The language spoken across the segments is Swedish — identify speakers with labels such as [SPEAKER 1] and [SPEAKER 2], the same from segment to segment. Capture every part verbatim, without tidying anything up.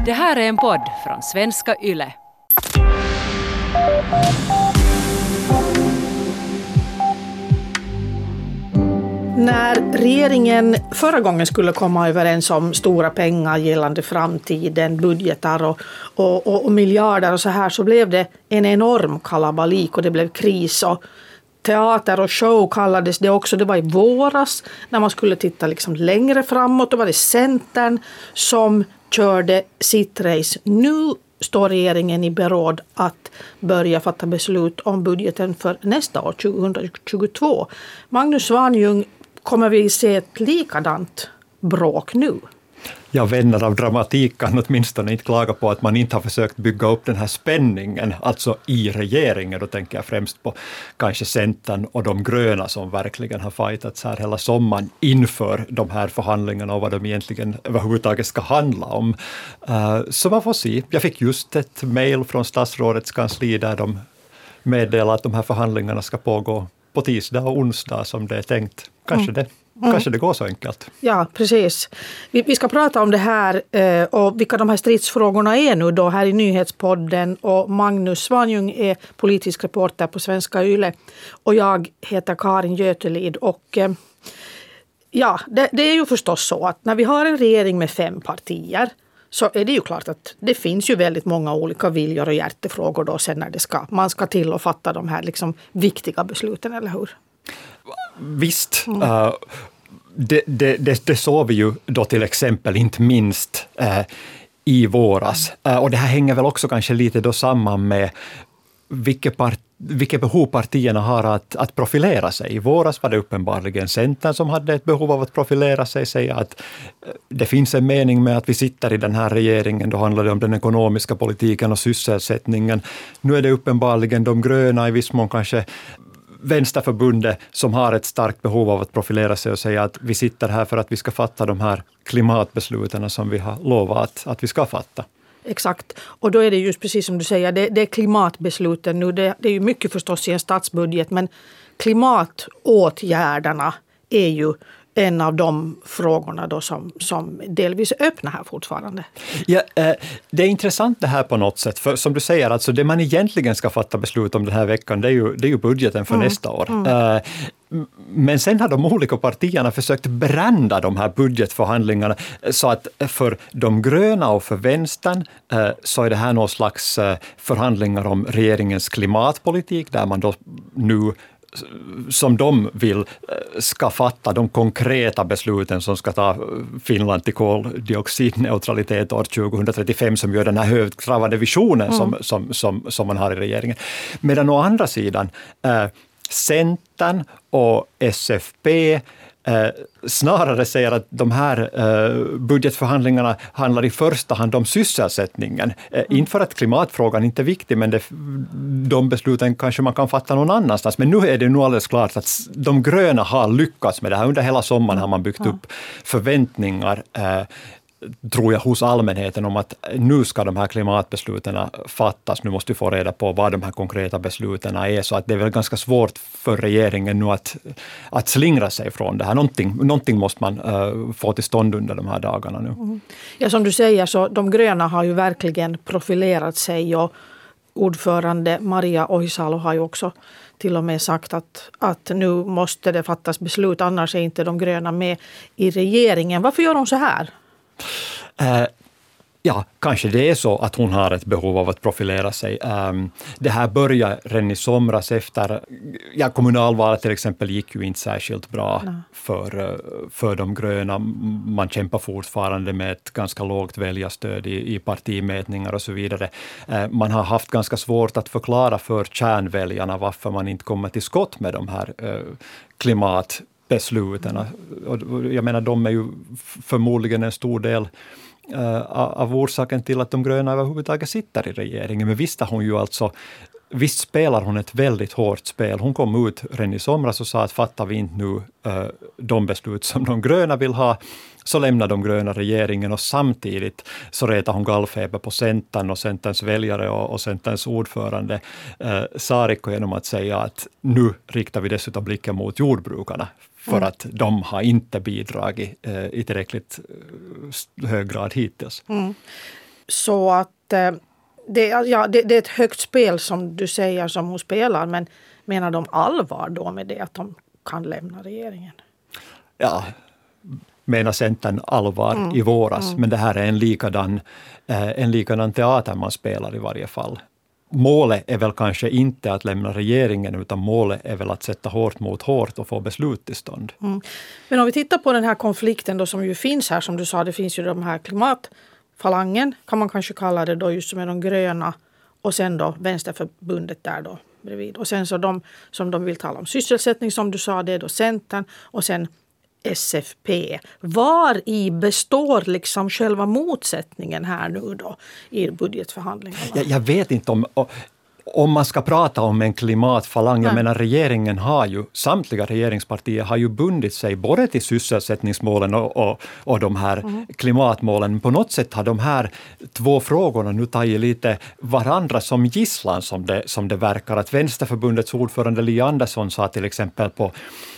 [SPEAKER 1] Det här är en podd från Svenska Yle.
[SPEAKER 2] När regeringen förra gången skulle komma överens om stora pengar gällande framtiden, budgetar och, och, och, och miljarder och så här, så blev det en enorm kalabalik och det blev kris. Och teater och show kallades det också. Det var i våras när man skulle titta liksom längre framåt. Då var det Centern som körde sitt race. Nu står regeringen i beråd att börja fatta beslut om budgeten för nästa år, tjugohundratjugotvå. Magnus Svanjung, kommer vi se ett likadant bråk nu?
[SPEAKER 3] Ja, vänner av dramatik kan åtminstone inte klaga på att man inte har försökt bygga upp den här spänningen, alltså i regeringen. Då tänker jag främst på kanske Centern och de gröna som verkligen har fightats här hela sommaren inför de här förhandlingarna och vad de egentligen överhuvudtaget ska handla om. Uh, så man får se. Jag fick just ett mejl från statsrådets kansli där de meddelar att de här förhandlingarna ska pågå på tisdag och onsdag som det är tänkt. Kanske mm. det. Mm. Kanske det går så enkelt.
[SPEAKER 2] Ja, precis. Vi, vi ska prata om det här eh, och vilka de här stridsfrågorna är nu då här i Nyhetspodden. Och Magnus Svanjung är politisk reporter på Svenska Yle. Och jag heter Karin Götelid. Och eh, ja, det, det är ju förstås så att när vi har en regering med fem partier så är det ju klart att det finns ju väldigt många olika viljor och hjärtefrågor då sen när det ska, man ska till och fatta de här liksom viktiga besluten, eller hur?
[SPEAKER 3] Visst, mm. uh, det, det, det, det såg vi ju då till exempel inte minst uh, i våras. Uh, och det här hänger väl också kanske lite då samman med vilket, part, vilket behov partierna har att, att profilera sig. I våras var det uppenbarligen Centern som hade ett behov av att profilera sig, säga att det finns en mening med att vi sitter i den här regeringen, då handlar det om den ekonomiska politiken och sysselsättningen. Nu är det uppenbarligen de gröna, i viss mån kanske Vänsterförbundet, som har ett starkt behov av att profilera sig och säga att vi sitter här för att vi ska fatta de här klimatbesluten som vi har lovat att, att vi ska fatta.
[SPEAKER 2] Exakt. Och då är det just precis som du säger, det, det är klimatbesluten nu. Det, det är ju mycket förstås i en statsbudget, men klimatåtgärderna är ju en av de frågorna då som, som delvis är öppna här fortfarande.
[SPEAKER 3] Ja, eh, det är intressant det här på något sätt. För som du säger, alltså det man egentligen ska fatta beslut om den här veckan, det är ju, det är ju budgeten för mm. nästa år. Mm. Eh, men sen har de olika partierna försökt brända de här budgetförhandlingarna så att för de gröna och för vänstern eh, så är det här någon slags eh, förhandlingar om regeringens klimatpolitik där man då nu som de vill ska fatta de konkreta besluten som ska ta Finland till koldioxidneutralitet år tjugohundratrettiofem, som gör den här högtravande visionen mm. som, som, som, som man har i regeringen. Medan å andra sidan eh, Centern och S F P Eh, snarare säger att de här eh, budgetförhandlingarna handlar i första hand om sysselsättningen. Eh, mm. Inte för att klimatfrågan inte är viktig, men det, de besluten kanske man kan fatta någon annanstans. Men nu är det nog alldeles klart att de gröna har lyckats med det här. Under hela sommaren har man byggt mm. upp förväntningar eh, tror jag hos allmänheten om att nu ska de här klimatbesluten fattas. Nu måste vi få reda på vad de här konkreta besluten är. Så att det är väl ganska svårt för regeringen nu att, att slingra sig från det här. Någonting, någonting måste man uh, få till stånd under de här dagarna nu.
[SPEAKER 2] Mm. Ja, som du säger så de gröna har ju verkligen profilerat sig, och ordförande Maria Ohisalo har ju också till och med sagt att, att nu måste det fattas beslut, annars är inte de gröna med i regeringen. Varför gör de så här?
[SPEAKER 3] Uh, ja, kanske det är så att hon har ett behov av att profilera sig. Um, det här började redan i somras efter, ja, kommunalvalet till exempel gick ju inte särskilt bra för, för de gröna. Man kämpar fortfarande med ett ganska lågt väljarstöd i, i partimätningar och så vidare. Uh, man har haft ganska svårt att förklara för kärnväljarna varför man inte kommer till skott med de här uh, klimat besluten. Och jag menar, de är ju förmodligen en stor del uh, av orsaken till att de gröna överhuvudtaget sitter i regeringen. Men visst har hon ju alltså, visst spelar hon ett väldigt hårt spel. Hon kom ut redan i somras och sa att fattar vi inte nu uh, de beslut som de gröna vill ha, så lämnar de gröna regeringen, och samtidigt så retar hon gallfeber på Centern och Centerns väljare och, och Centerns ordförande eh, Saarikko genom att säga att nu riktar vi dessutom blicken mot jordbrukarna för mm. att de har inte bidragit eh, i tillräckligt eh, hög grad hittills.
[SPEAKER 2] Mm. Så att eh, det, ja, det, det är ett högt spel som du säger som hon spelar, men menar de allvar då med det att de kan lämna regeringen?
[SPEAKER 3] Ja, menar Centern allvar mm. i våras, mm. men det här är en likadan, eh, en likadan teater man spelar i varje fall. Målet är väl kanske inte att lämna regeringen, utan målet är väl att sätta hårt mot hårt och få beslut till stånd. Mm.
[SPEAKER 2] Men om vi tittar på den här konflikten då som ju finns här, som du sa, det finns ju de här klimatfalangen, kan man kanske kalla det då, just som är de gröna, och sen då Vänsterförbundet där då bredvid. Och sen så de som de vill tala om sysselsättning, som du sa, det är då Centern, och sen S F P. Var i består liksom själva motsättningen här nu då i budgetförhandlingarna?
[SPEAKER 3] Jag, jag vet inte om, om man ska prata om en klimatfalang. Jag menar, regeringen har ju, samtliga regeringspartier har ju bundit sig både till sysselsättningsmålen och, och, och de här mm. klimatmålen. På något sätt har de här två frågorna nu tagit lite varandra som gisslan, som det, som det verkar. Att Vänsterförbundets ordförande Li Andersson sa till exempel på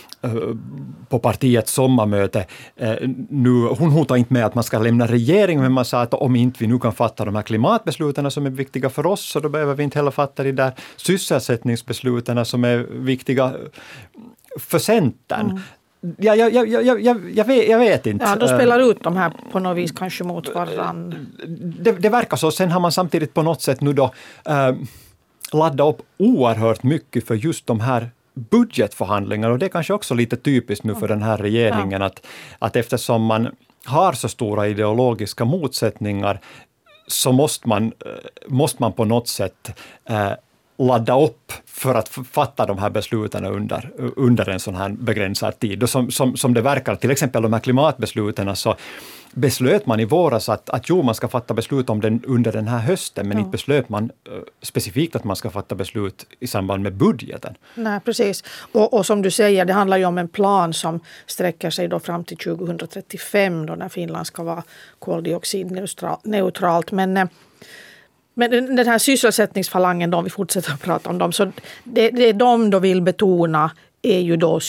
[SPEAKER 3] på partiets sommarmöte. Nu, hon hotar inte med att man ska lämna regeringen, men man sa att om inte vi nu kan fatta de här klimatbesluten som är viktiga för oss, så då behöver vi inte heller fatta de där sysselsättningsbesluten som är viktiga för Centern. Mm. Ja, jag, jag, jag, jag, jag, vet, jag vet inte.
[SPEAKER 2] Ja, de spelar ut de här på något vis kanske mot varandra.
[SPEAKER 3] Det, det verkar så. Sen har man samtidigt på något sätt nu då äh, laddat upp oerhört mycket för just de här budgetförhandlingar, och det är kanske också lite typiskt nu för den här regeringen, ja. att, att eftersom man har så stora ideologiska motsättningar, så måste man, måste man på något sätt eh, ladda upp för att fatta de här besluten under, under en sån här begränsad tid. Och som, som, som det verkar, till exempel de här klimatbesluten, så beslöt man i våras att, att jo, man ska fatta beslut om den under den här hösten, men ja. inte beslöt man uh, specifikt att man ska fatta beslut i samband med budgeten. Nej,
[SPEAKER 2] precis. Och, och som du säger, det handlar ju om en plan som sträcker sig då fram till tjugohundratrettiofem, då när Finland ska vara koldioxidneutralt. Men uh, Men den här sysselsättningsfalangen, om vi fortsätter att prata om dem, så det, det de då vill betona är ju då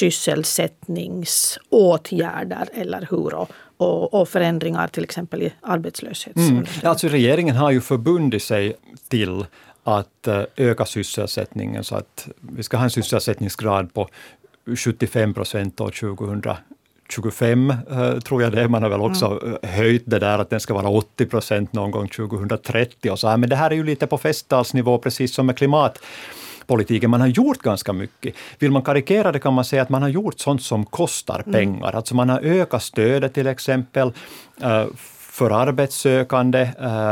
[SPEAKER 2] sysselsättningsåtgärder, eller hur, och, och, och förändringar till exempel i arbetslöshet.
[SPEAKER 3] Mm. Alltså regeringen har ju förbundit sig till att öka sysselsättningen, så att vi ska ha en sysselsättningsgrad på sjuttiofem procent år tjugohundratjugofem, tror jag det. Man har väl också mm. höjt det där att den ska vara åttio procent någon gång tjugohundratrettio och så här. Men det här är ju lite på festtalsnivå, precis som med klimatpolitiken. Man har gjort ganska mycket. Vill man karikera det kan man säga att man har gjort sånt som kostar pengar. Mm. Alltså man har ökat stödet till exempel för arbetssökande.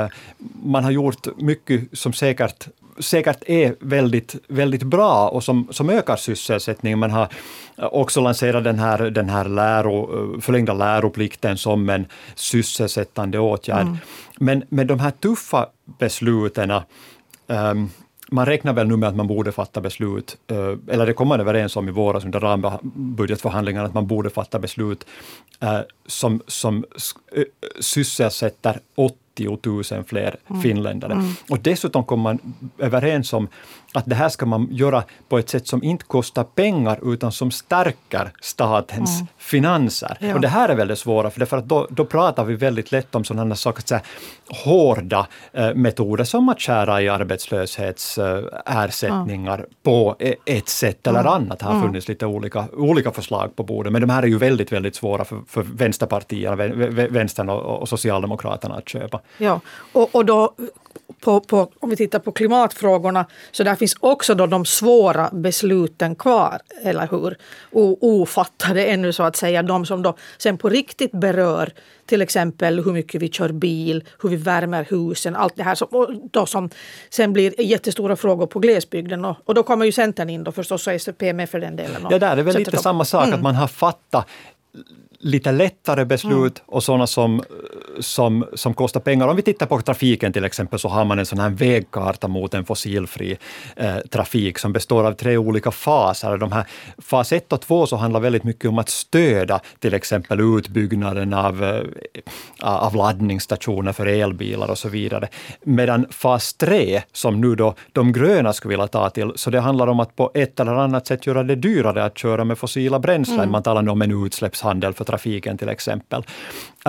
[SPEAKER 3] Man har gjort mycket som säkert säkert är väldigt, väldigt bra och som, som ökar sysselsättningen. Man har också lanserat den här, den här läro, förlängda läroplikten som en sysselsättande åtgärd. Mm. Men med de här tuffa besluten, um, man räknar väl nu med att man borde fatta beslut, uh, eller det kommer man överens om i våras under rambudgetförhandlingarna, att man borde fatta beslut uh, som, som uh, sysselsätter åttio tusen fler mm. finländare. Mm. Och dessutom kommer man överens om att det här ska man göra på ett sätt som inte kostar pengar utan som stärker statens mm. finanser. Ja. Och det här är väldigt svåra, för, det för att då, då pratar vi väldigt lätt om sådana saker, så här, hårda eh, metoder som att skära i arbetslöshetsersättningar eh, mm. på ett sätt eller mm. annat. Det har funnits lite olika, olika förslag på bordet, men de här är ju väldigt, väldigt svåra för, för vänsterpartierna, vänstern och, och Socialdemokraterna att köpa.
[SPEAKER 2] Ja, och, och då på, på, om vi tittar på klimatfrågorna, så där finns också då de svåra besluten kvar, eller hur? O, ofattade ännu så att säga, de som då sen på riktigt berör till exempel hur mycket vi kör bil, hur vi värmer husen, allt det här som, då som sen blir jättestora frågor på glesbygden, och, och då kommer ju Centern in då förstås, och S F P med för den delen.
[SPEAKER 3] Ja, där är väl lite samma sak, mm. att man har fattat lite lättare beslut mm. och sådana som, som, som kostar pengar. Om vi tittar på trafiken till exempel, så har man en sån här vägkarta mot en fossilfri eh, trafik som består av tre olika faser. De här, fas ett och två så handlar väldigt mycket om att stödja till exempel utbyggnaden av, eh, av laddningsstationer för elbilar och så vidare. Medan fas tre, som nu då de gröna skulle vilja ta till, så det handlar om att på ett eller annat sätt göra det dyrare att köra med fossila bränslen. Mm. Man talar om en utsläppshandel för trafiken till exempel. Uh,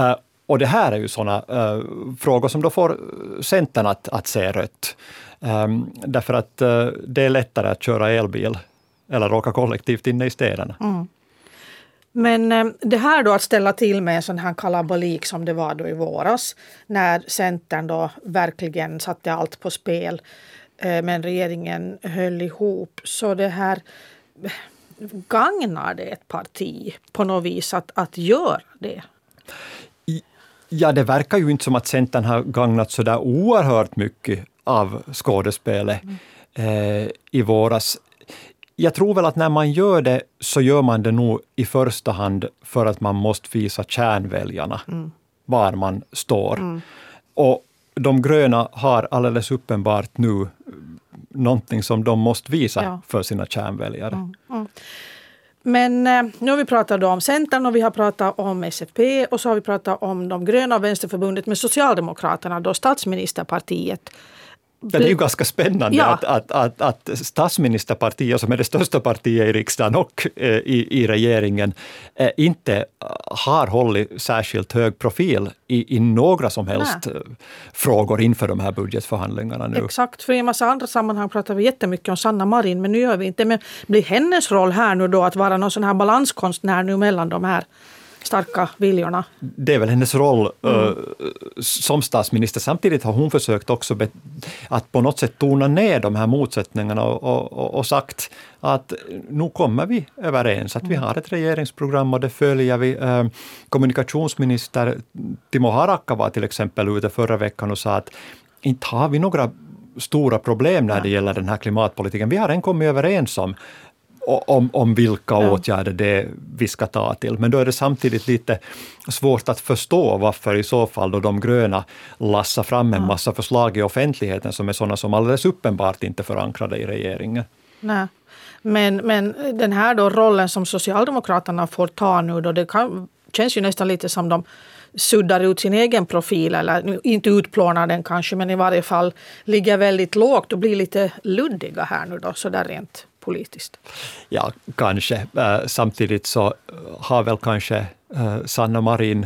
[SPEAKER 3] Och det här är ju sådana uh, frågor som då får Centern att, att se rött. Um, därför att uh, det är lättare att köra elbil eller åka kollektivt inne i städerna.
[SPEAKER 2] Mm. Men eh, det här då att ställa till med en sån här kalabalik som det var då i våras, när Centern då verkligen satte allt på spel, eh, men regeringen höll ihop. Så det här, gagnar det ett parti på något vis att, att göra det?
[SPEAKER 3] Ja, det verkar ju inte som att Centern har gagnat så där oerhört mycket av skådespelet mm. eh, i våras. Jag tror väl att när man gör det så gör man det nog i första hand för att man måste visa kärnväljarna mm. var man står. Mm. Och de gröna har alldeles uppenbart nu någonting som de måste visa ja. för sina kärnväljare.
[SPEAKER 2] Mm. Mm. Men eh, nu har vi pratat om Centern och vi har pratat om S F P och så har vi pratat om de gröna och Vänsterförbundet med Socialdemokraterna, då statsministerpartiet.
[SPEAKER 3] Det är ju ganska spännande ja. att, att, att, att statsministerpartiet, som är det största partiet i riksdagen och eh, i, i regeringen, eh, inte har hållit särskilt hög profil i, i några som helst Nej. frågor inför de här budgetförhandlingarna nu.
[SPEAKER 2] Exakt, för i en massa andra sammanhang pratar vi jättemycket om Sanna Marin, men nu gör vi inte. Men blir hennes roll här nu då att vara någon sån här balanskonstnär nu mellan de här starka viljorna?
[SPEAKER 3] Det är väl hennes roll mm. uh, som statsminister. Samtidigt har hon försökt också be- att på något sätt tona ner de här motsättningarna och, och, och sagt att nu kommer vi överens, att vi har ett regeringsprogram och det följer vi. Uh, kommunikationsminister Timo Harakka var till exempel ute förra veckan och sa att inte har vi några stora problem när det gäller den här klimatpolitiken. Vi har än kommit överens om Om, om vilka ja. åtgärder det vi ska ta till. Men då är det samtidigt lite svårt att förstå varför i så fall då de gröna lassar fram en ja. massa förslag i offentligheten som är sådana som alldeles uppenbart inte förankrade i regeringen.
[SPEAKER 2] Nej. Men, men den här då rollen som Socialdemokraterna får ta nu då, det kan, känns ju nästan lite som de suddar ut sin egen profil, eller inte utplånar den kanske, men i varje fall ligger väldigt lågt och blir lite luddiga här nu då, så där rent politiskt. Ja,
[SPEAKER 3] kanske. Äh, samtidigt så har väl kanske äh, Sanna Marin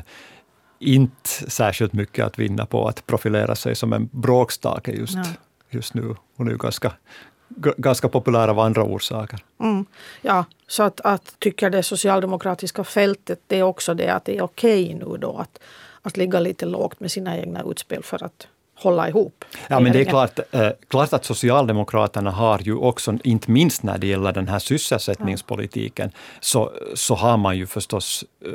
[SPEAKER 3] inte särskilt mycket att vinna på att profilera sig som en bråkstake just, ja. just nu. Hon är ju ganska, g- ganska populär av andra orsaker. Mm.
[SPEAKER 2] Ja, så att, att tycker det socialdemokratiska fältet det är också det att det är okej nu då att, att ligga lite lågt med sina egna utspel för att hålla ihop.
[SPEAKER 3] Ja, men det är klart, eh, klart att Socialdemokraterna har ju också, inte minst när det gäller den här sysselsättningspolitiken, ja. så, så har man ju förstås eh,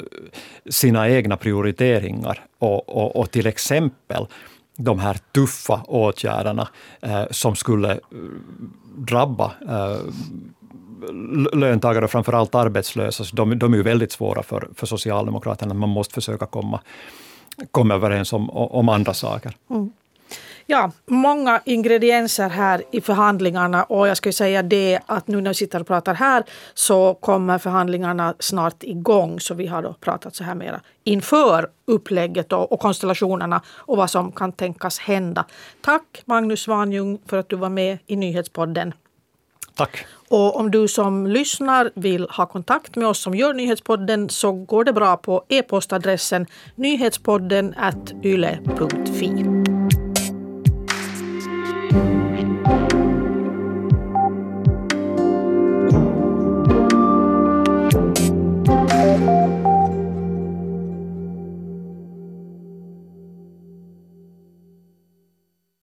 [SPEAKER 3] sina egna prioriteringar och, och, och till exempel de här tuffa åtgärderna eh, som skulle eh, drabba eh, löntagare och framförallt arbetslösa. De, de är ju väldigt svåra för, för Socialdemokraterna. Man måste försöka komma, komma överens om, om andra saker. Mm.
[SPEAKER 2] Ja, många ingredienser här i förhandlingarna och jag ska säga det att nu när vi sitter och pratar här så kommer förhandlingarna snart igång, så vi har då pratat så här mera inför upplägget och, och konstellationerna och vad som kan tänkas hända. Tack Magnus Svanjung för att du var med i Nyhetspodden.
[SPEAKER 3] Tack.
[SPEAKER 2] Och om du som lyssnar vill ha kontakt med oss som gör Nyhetspodden så går det bra på e-postadressen nyhetspodden at yle punkt fi.